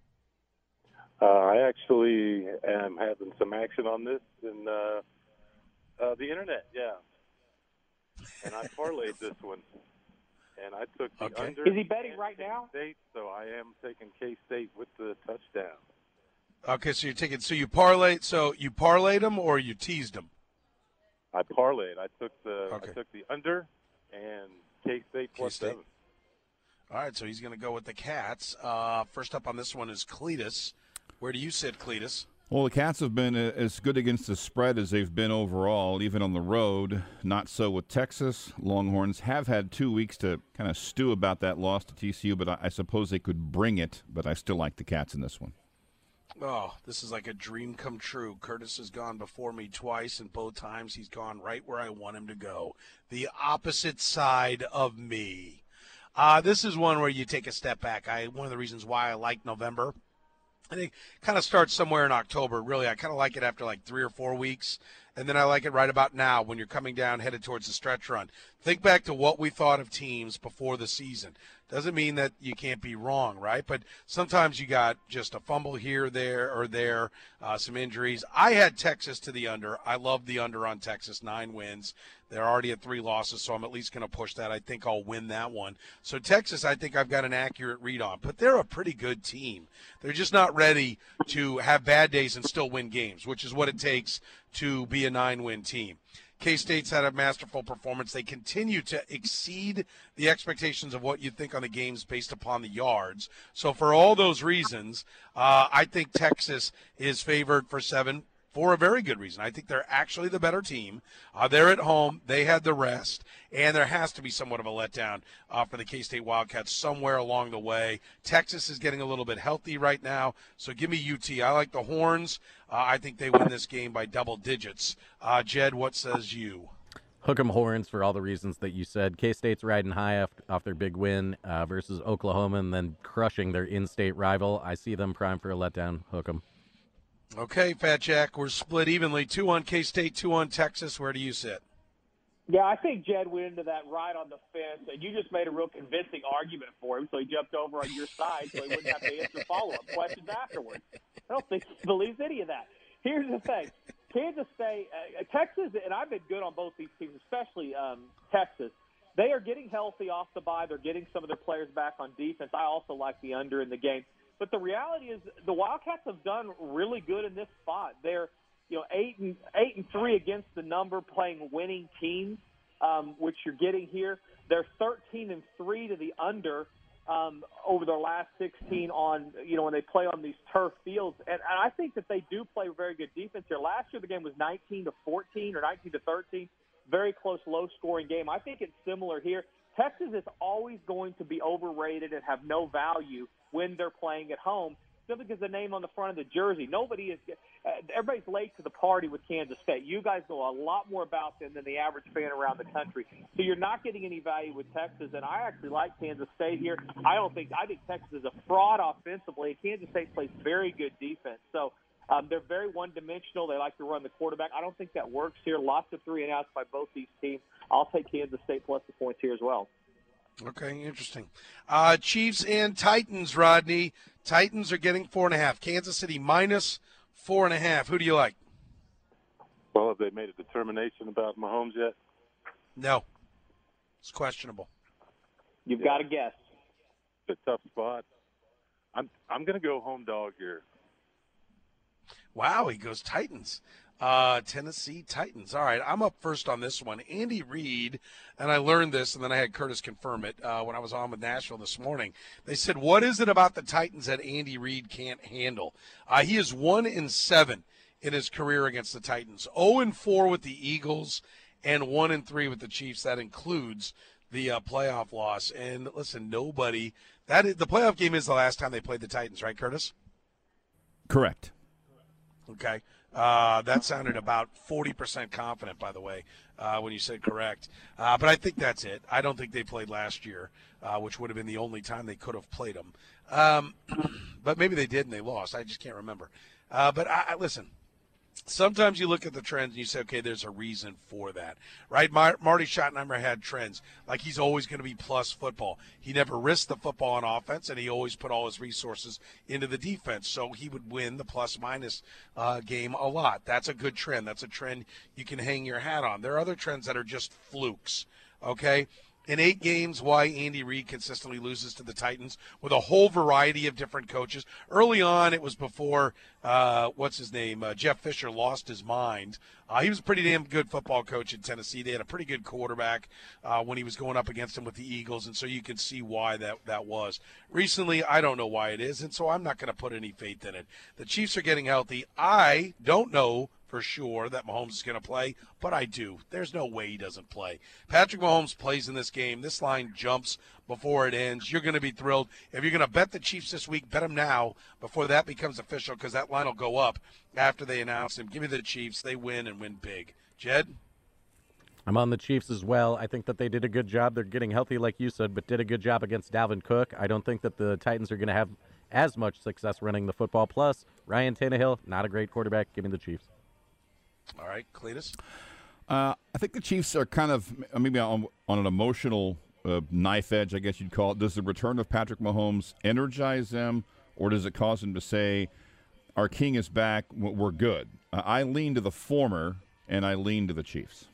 I actually am having some action on this in the internet, yeah. And I parlayed this one. And I took the under. Is he betting right now? State, so I am taking K-State with the touchdown. Okay, so you parlayed them or you teased them? I parlayed. I took the under and K-State plus 7. All right, so he's going to go with the Cats. First up on this one is Cletus. Where do you sit, Cletus? Well, the Cats have been as good against the spread as they've been overall, even on the road. Not so with Texas. Longhorns have had 2 weeks to kind of stew about that loss to TCU, but I suppose they could bring it, but I still like the Cats in this one. Oh, this is like a dream come true. Curtis has gone before me twice, and both times he's gone right where I want him to go. The opposite side of me. This is one where you take a step back. One of the reasons why I like November, I think, kind of starts somewhere in October. Really, I kind of like it after like 3 or 4 weeks, and then I like it right about now when you're coming down, headed towards the stretch run. Think back to what we thought of teams before the season. Doesn't mean that you can't be wrong, right? But sometimes you got just a fumble here, there, some injuries. I had Texas to the under. I love the under on Texas, 9 wins. They're already at 3 losses, so I'm at least going to push that. I think I'll win that one. So Texas, I think I've got an accurate read on. But they're a pretty good team. They're just not ready to have bad days and still win games, which is what it takes to be a 9-win team. K-State's had a masterful performance. They continue to exceed the expectations of what you think on the games based upon the yards. So for all those reasons, I think Texas is favored for 7 for a very good reason. I think they're actually the better team. They're at home. They had the rest. And there has to be somewhat of a letdown for the K-State Wildcats somewhere along the way. Texas is getting a little bit healthy right now, so give me UT. I like the Horns. I think they win this game by double digits. Jed, what says you? Hook 'em Horns for all the reasons that you said. K-State's riding high off their big win versus Oklahoma and then crushing their in-state rival. I see them prime for a letdown. Hook 'em. Okay, Fat Jack, we're split evenly. 2 on K-State, 2 on Texas. Where do you sit? Yeah, I think Jed went into that right on the fence, and you just made a real convincing argument for him, so he jumped over on your side so he wouldn't have to answer follow-up questions afterwards. I don't think he believes any of that. Here's the thing. Kansas State, Texas, and I've been good on both these teams, especially Texas. They are getting healthy off the bye. They're getting some of their players back on defense. I also like the under in the game. But the reality is the Wildcats have done really good in this spot. They're 8-3 against the number, playing winning teams, which you're getting here. They're 13-3 to the under over their last 16 on when they play on these turf fields. And I think that they do play very good defense here. Last year the game was 19-14 or 19-13, very close, low-scoring game. I think it's similar here. Texas is always going to be overrated and have no value when they're playing at home, simply because the name on the front of the jersey. Everybody's late to the party with Kansas State. You guys know a lot more about them than the average fan around the country. So you're not getting any value with Texas, and I actually like Kansas State here. I think Texas is a fraud offensively. Kansas State plays very good defense. So they're very one-dimensional. They like to run the quarterback. I don't think that works here. Lots of 3-and-outs by both these teams. I'll take Kansas State plus the points here as well. Okay, interesting. Chiefs and Titans, Rodney. Titans are getting 4.5. Kansas City minus 4.5. Who do you like? Well, have they made a determination about Mahomes yet? No. It's questionable. You've got to guess. It's a tough spot. I'm going to go home dog here. Wow, he goes Titans. Tennessee Titans. All right, I'm up first on this one. Andy Reid, and I learned this, and then I had Curtis confirm it when I was on with Nashville this morning. They said, what is it about the Titans that Andy Reid can't handle? He is 1-7 in his career against the Titans, 0-4 with the Eagles, and 1-3 with the Chiefs. That includes the playoff loss. And listen, the playoff game is the last time they played the Titans, right, Curtis? Correct. Okay. That sounded about 40% confident, by the way, when you said correct. But I think that's it. I don't think they played last year, which would have been the only time they could have played them. But maybe they did and they lost. I just can't remember. But listen, sometimes you look at the trends and you say, okay, there's a reason for that, right? Marty Schottenheimer had trends. Like he's always going to be plus football. He never risked the football on offense, and he always put all his resources into the defense. So he would win the plus-minus game a lot. That's a good trend. That's a trend you can hang your hat on. There are other trends that are just flukes, okay? in 8 games why Andy Reid consistently loses to the Titans with a whole variety of different coaches. Early on, it was before, Jeff Fisher lost his mind. He was a pretty damn good football coach in Tennessee. They had a pretty good quarterback when he was going up against him with the Eagles, and so you can see why that was. Recently, I don't know why it is, and so I'm not going to put any faith in it. The Chiefs are getting healthy. I don't know for sure that Mahomes is going to play, but I do. There's no way he doesn't play. Patrick Mahomes plays in this game. This line jumps before it ends. You're going to be thrilled. If you're going to bet the Chiefs this week, bet them now before that becomes official, because that line will go up after they announce him. Give me the Chiefs. They win and win big. Jed? I'm on the Chiefs as well. I think that they did a good job. They're getting healthy, like you said, but did a good job against Dalvin Cook. I don't think that the Titans are going to have as much success running the football. Plus, Ryan Tannehill, not a great quarterback. Give me the Chiefs. All right, Cletus? I think the Chiefs are kind of maybe on an emotional knife edge, I guess you'd call it. Does the return of Patrick Mahomes energize them, or does it cause them to say, our king is back, we're good? I lean to the former, and I lean to the Chiefs.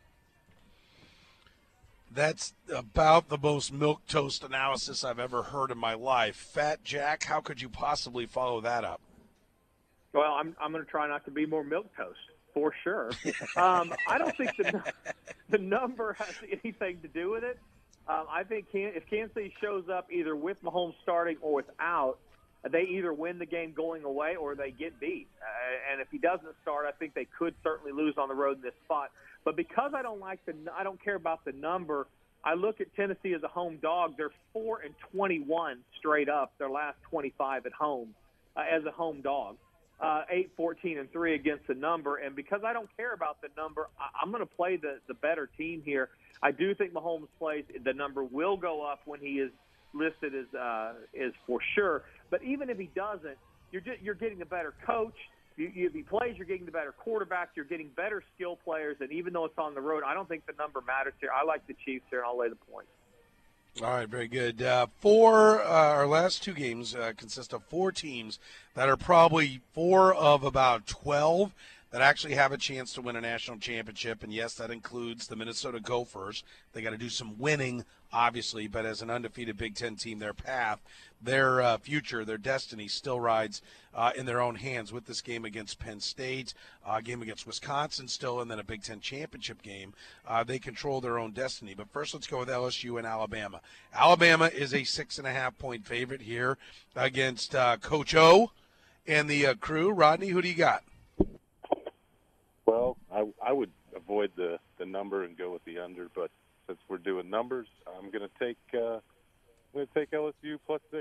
That's about the most milquetoast analysis I've ever heard in my life. Fat Jack, how could you possibly follow that up? Well, I'm going to try not to be more milquetoast. For sure. I don't think the number has anything to do with it. I think if Kansas City shows up either with Mahomes starting or without, they either win the game going away or they get beat. And if he doesn't start, I think they could certainly lose on the road in this spot. But because I don't care about the number, I look at Tennessee as a home dog. They're 4-21 straight up, their last 25 at home as a home dog. 8-14-3 against the number, and because I don't care about the number, I'm going to play the better team here. I do think Mahomes plays. The number will go up when he is listed as for sure. But even if he doesn't, you're getting a better coach. If he plays, you're getting the better quarterback. You're getting better skill players, and even though it's on the road, I don't think the number matters here. I like the Chiefs here, and I'll lay the points. All right, very good. Our last 2 games consist of 4 teams that are probably 4 of about 12 that actually have a chance to win a national championship. And, yes, that includes the Minnesota Gophers. They got to do some winning, obviously, but as an undefeated Big Ten team, their path, their future, their destiny still rides in their own hands with this game against Penn State, game against Wisconsin still, and then a Big Ten championship game. They control their own destiny. But first, let's go with LSU and Alabama. Alabama is a 6.5-point favorite here against Coach O and the crew. Rodney, who do you got? Well, I would avoid the number and go with the under, but since we're doing numbers, I'm going to take LSU plus 6.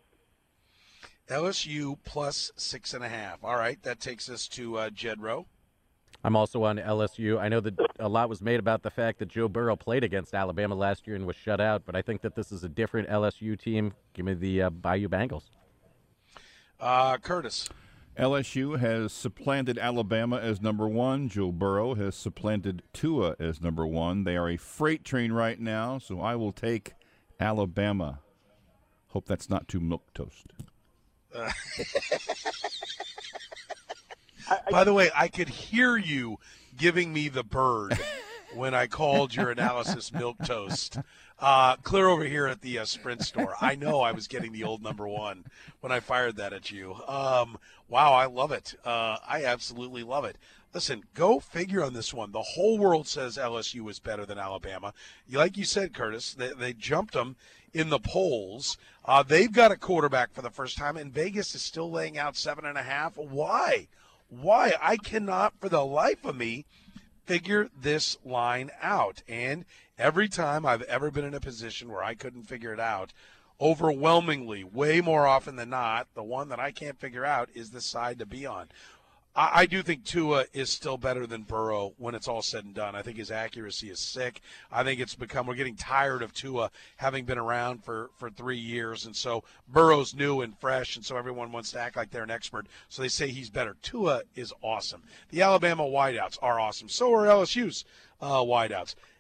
LSU plus 6.5. All right, that takes us to Jed Rowe. I'm also on LSU. I know that a lot was made about the fact that Joe Burrow played against Alabama last year and was shut out, but I think that this is a different LSU team. Give me the Bayou Bengals. Curtis. LSU has supplanted Alabama as number 1. Joe Burrow has supplanted Tua as number 1. They are a freight train right now, so I will take Alabama. Hope that's not too milquetoast. By the way, I could hear you giving me the bird when I called your analysis milquetoast. Clear over here at the Sprint store. I know I was getting the old number 1 when I fired that at you. Wow, I love it. I absolutely love it. Listen, go figure on this one. The whole world says LSU is better than Alabama. Like you said, Curtis, they jumped them in the polls. They've got a quarterback for the first time, and Vegas is still laying out 7.5. Why? I cannot, for the life of me, figure this line out. And every time I've ever been in a position where I couldn't figure it out, overwhelmingly, way more often than not, the one that I can't figure out is the side to be on. I do think Tua is still better than Burrow when it's all said and done. I think his accuracy is sick. I think we're getting tired of Tua having been around for 3 years. And so Burrow's new and fresh, and so everyone wants to act like they're an expert. So they say he's better. Tua is awesome. The Alabama wideouts are awesome. So are LSU's wideouts.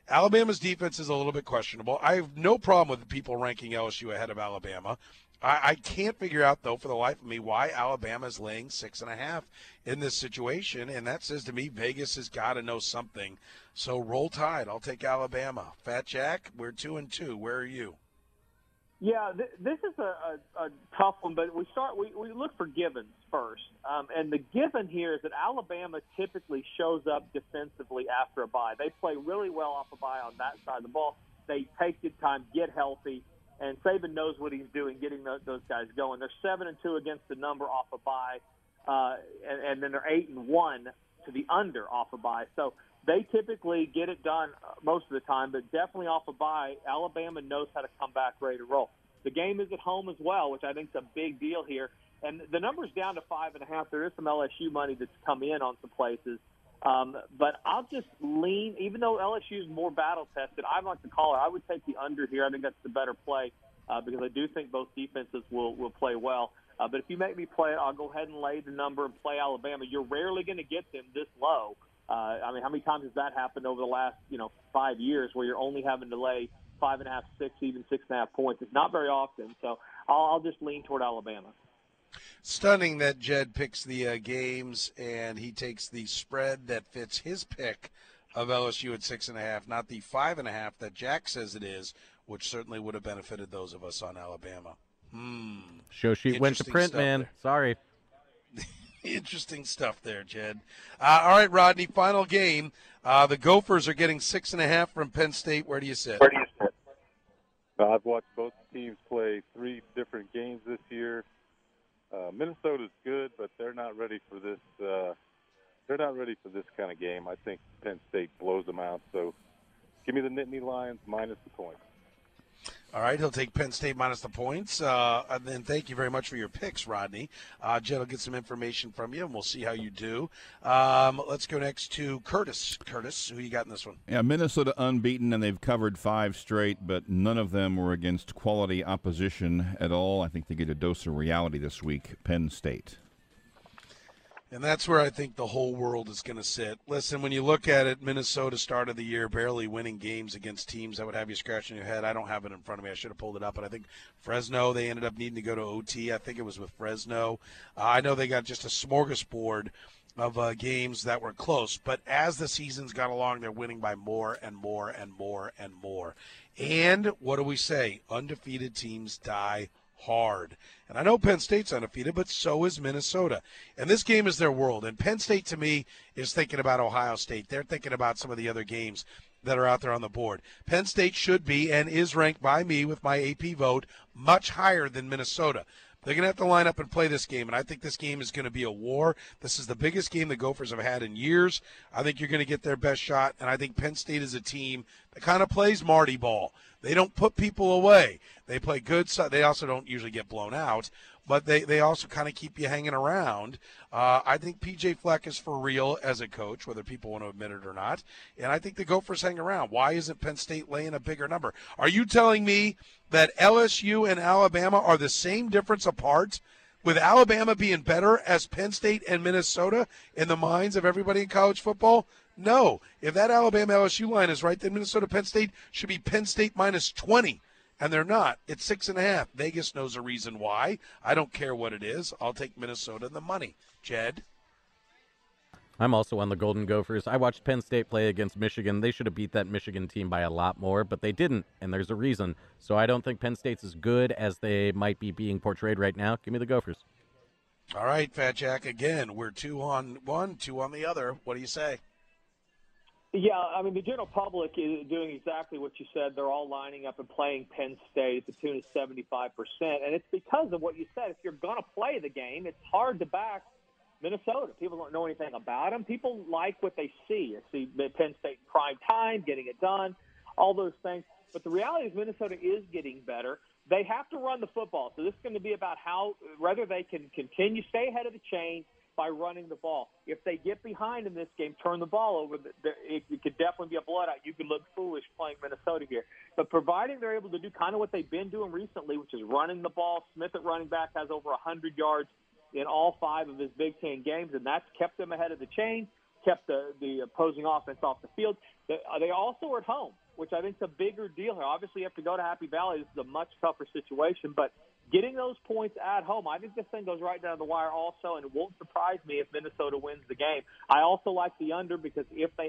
Alabama's defense is a little bit questionable. I have no problem with people ranking LSU ahead of Alabama. I can't figure out, though, for the life of me, why Alabama is laying 6.5 in this situation, and that says to me Vegas has got to know something. So roll Tide. I'll take Alabama. Fat Jack, we're 2-2. Where are you? Yeah, this is a tough one, but we look for givens first. And the given here is that Alabama typically shows up defensively after a bye. They play really well off a bye on that side of the ball. They take good time, get healthy, and Saban knows what he's doing, getting those guys going. They're 7-2 against the number off a bye, and then they're 8-1 to the under off a bye. So they typically get it done most of the time, but definitely off a bye, Alabama knows how to come back ready to roll. The game is at home as well, which I think is a big deal here. And the number's down to 5.5. There is some LSU money that's come in on some places. But I'll just lean, even though LSU is more battle-tested, I like to call it. I would take the under here. I think that's the better play because I do think both defenses will play well. But if you make me play it, I'll go ahead and lay the number and play Alabama. You're rarely going to get them this low. I mean, how many times has that happened over the last 5 years where you're only having to lay 5.5, 6, even 6.5 points? It's not very often. So I'll just lean toward Alabama. Stunning that Jed picks the games and he takes the spread that fits his pick of LSU at 6.5, not the 5.5 that Jack says it is, which certainly would have benefited those of us on Alabama. Show sheet went to print, man. There. Sorry. Interesting stuff there, Jed. All right, Rodney, final game. The Gophers are getting 6.5 from Penn State. Where do you sit? I've watched both teams play 3 different games this year. Minnesota's good, but they're not ready for this. They're not ready for this kind of game. I think Penn State blows them out. So, give me the Nittany Lions minus the points. All right, he'll take Penn State minus the points. And then thank you very much for your picks, Rodney. Jed will get some information from you, and we'll see how you do. Let's go next to Curtis. Curtis, who you got in this one? Yeah, Minnesota unbeaten, and they've covered 5 straight, but none of them were against quality opposition at all. I think they get a dose of reality this week. Penn State. And that's where I think the whole world is going to sit. Listen, when you look at it, Minnesota started the year barely winning games against teams that would have you scratching your head. I don't have it in front of me. I should have pulled it up. But I think Fresno, they ended up needing to go to OT. I think it was with Fresno. I know they got just a smorgasbord of games that were close. But as the seasons got along, they're winning by more and more and more and more. And what do we say? Undefeated teams die hard. And I know Penn State's undefeated, but so is Minnesota. And this game is their world. And Penn State, to me, is thinking about Ohio State. They're thinking about some of the other games that are out there on the board. Penn State should be and is ranked by me with my AP vote much higher than Minnesota. They're going to have to line up and play this game, and I think this game is going to be a war. This is the biggest game the Gophers have had in years. I think you're going to get their best shot, and I think Penn State is a team that kind of plays Marty ball. They don't put people away. They play good. They also don't usually get blown out, but they also kind of keep you hanging around. I think P.J. Fleck is for real as a coach, whether people want to admit it or not, and I think the Gophers hang around. Why isn't Penn State laying a bigger number? Are you telling me that LSU and Alabama are the same difference apart, with Alabama being better as Penn State and Minnesota in the minds of everybody in college football? No. If that Alabama-LSU line is right, then Minnesota-Penn State should be Penn State minus 20, and they're not. It's 6.5. Vegas knows a reason why. I don't care what it is. I'll take Minnesota and the money. Jed? I'm also on the Golden Gophers. I watched Penn State play against Michigan. They should have beat that Michigan team by a lot more, but they didn't, and there's a reason. So I don't think Penn State's as good as they might be being portrayed right now. Give me the Gophers. All right, Fat Jack. Again, we're 2 on one, 2 on the other. What do you say? Yeah, I mean, the general public is doing exactly what you said. They're all lining up and playing Penn State at the tune of 75%. And it's because of what you said. If you're going to play the game, it's hard to back Minnesota. People don't know anything about them. People like what they see. They see Penn State in prime time, getting it done, all those things. But the reality is Minnesota is getting better. They have to run the football. So this is going to be about whether they can continue, stay ahead of the chain by running the ball. If they get behind in this game, turn the ball over, it could definitely be a blowout. You could look foolish playing Minnesota here. But providing they're able to do kind of what they've been doing recently, which is running the ball, Smith at running back has over 100 yards in all 5 of his Big Ten games, and that's kept them ahead of the chain. kept the opposing offense off the field. They also are at home, which I think is a bigger deal here. Obviously, you have to go to Happy Valley. This is a much tougher situation, but getting those points at home, I think this thing goes right down the wire also, and it won't surprise me if Minnesota wins the game. I also like the under because if they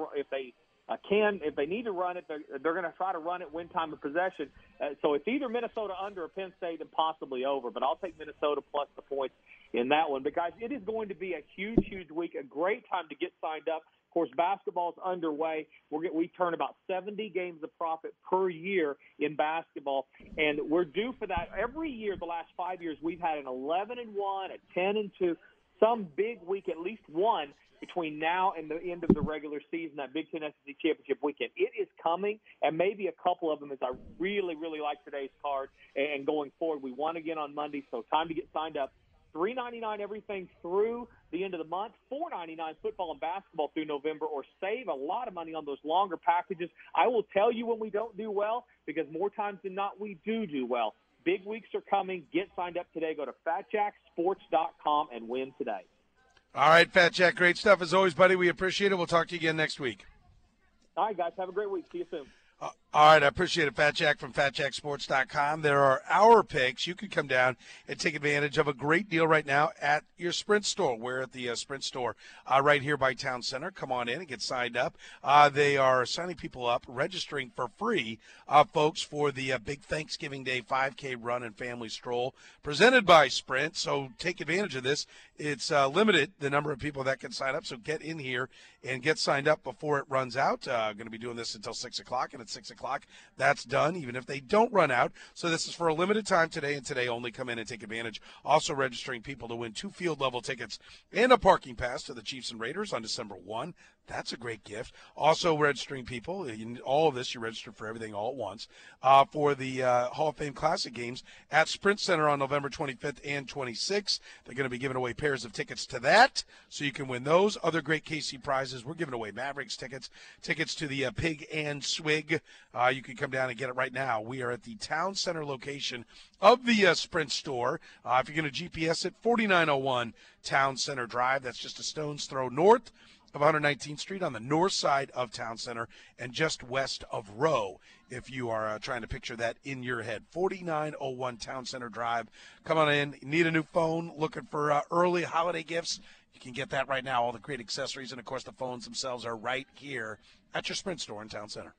need to run it, they're going to try to run it, win time of possession. So it's either Minnesota under or Penn State and possibly over. But I'll take Minnesota plus the points in that one. But, guys, it is going to be a huge, huge week, a great time to get signed up. Of course, basketball's underway. We turn about 70 games of profit per year in basketball, and we're due for that. Every year, the last 5 years, we've had an 11-1, a 10-2, some big week, at least one, between now and the end of the regular season, that Big Ten SEC Championship weekend. It is coming, and maybe a couple of them, as I really, really like today's card. And going forward, we won again on Monday, so time to get signed up. $3.99 everything through the end of the month, $4.99 football and basketball through November, or save a lot of money on those longer packages. I will tell you when we don't do well, because more times than not we do well. Big weeks are coming. Get signed up today. Go to fatjacksports.com and win today. All right, Fat Jack, great stuff as always, buddy. We appreciate it. We'll talk to you again next week. All right, guys, have a great week. See you soon. All right, I appreciate it, Fat Jack from FatJackSports.com. There are our picks. You could come down and take advantage of a great deal right now at your Sprint store. We're at the Sprint store right here by Town Center. Come on in and get signed up. They are signing people up, registering for free, folks, for the big Thanksgiving Day 5K run and family stroll presented by Sprint. So take advantage of this. It's limited, the number of people that can sign up, so get in here and get signed up before it runs out. Going to be doing this until 6 o'clock, and at 6 o'clock, that's done, even if they don't run out. So this is for a limited time today, and today only. Come in and take advantage. Also registering people to win 2 field-level tickets and a parking pass to the Chiefs and Raiders on December 1. That's a great gift. Also registering people, in all of this, you register for everything all at once, for the Hall of Fame Classic games at Sprint Center on November 25th and 26th. They're going to be giving away pairs of tickets to that, so you can win those. Other great KC prizes. We're giving away Mavericks tickets to the Pig and Swig. You can come down and get it right now. We are at the Town Center location of the Sprint store. If you're going to GPS it, 4901 Town Center Drive. That's just a stone's throw north of 119th Street on the north side of Town Center and just west of Row, if you are trying to picture that in your head. 4901 Town Center Drive. Come on in. Need a new phone? Looking for early holiday gifts? You can get that right now. All the great accessories and, of course, the phones themselves are right here at your Sprint store in Town Center.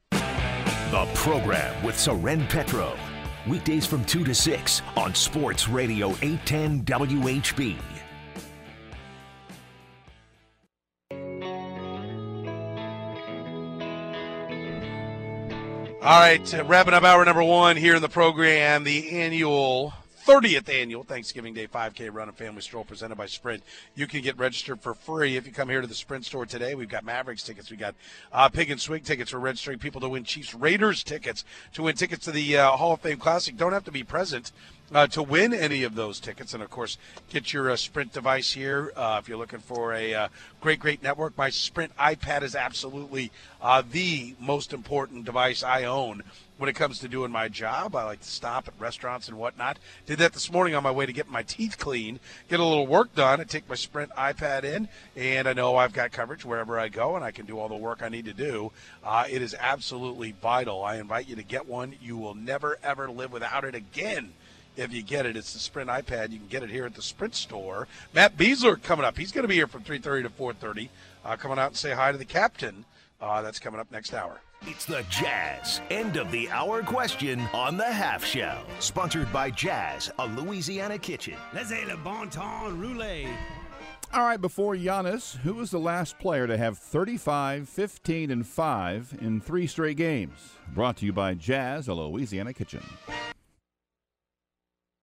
The program with Soren Petro. Weekdays from 2 to 6 on Sports Radio 810 WHB. All right, wrapping up hour number 1 here in the program, the 30th annual Thanksgiving Day 5K Run and Family Stroll presented by Sprint. You can get registered for free if you come here to the Sprint store today. We've got Mavericks tickets. We've got Pig and Swig tickets. We're registering people to win Chiefs Raiders tickets, to win tickets to the Hall of Fame Classic. Don't have to be present to win any of those tickets. And, of course, get your Sprint device here. If you're looking for a great network, my Sprint iPad is absolutely the most important device I own when it comes to doing my job. I like to stop at restaurants and whatnot. Did that this morning on my way to get my teeth cleaned, get a little work done. I take my Sprint iPad in, and I know I've got coverage wherever I go, and I can do all the work I need to do. It is absolutely vital. I invite you to get one. You will never, ever live without it again. If you get it, it's the Sprint iPad. You can get it here at the Sprint store. Matt Beasler coming up. He's going to be here from 3:30 to 4:30. Coming out and say hi to the captain. That's coming up next hour. It's the Jazz end of the hour question on the Half Shell. Sponsored by Jazz, a Louisiana kitchen. Laissez le bon temps rouler. All right, before Giannis, who was the last player to have 35, 15, and 5 in 3 straight games? Brought to you by Jazz, a Louisiana kitchen.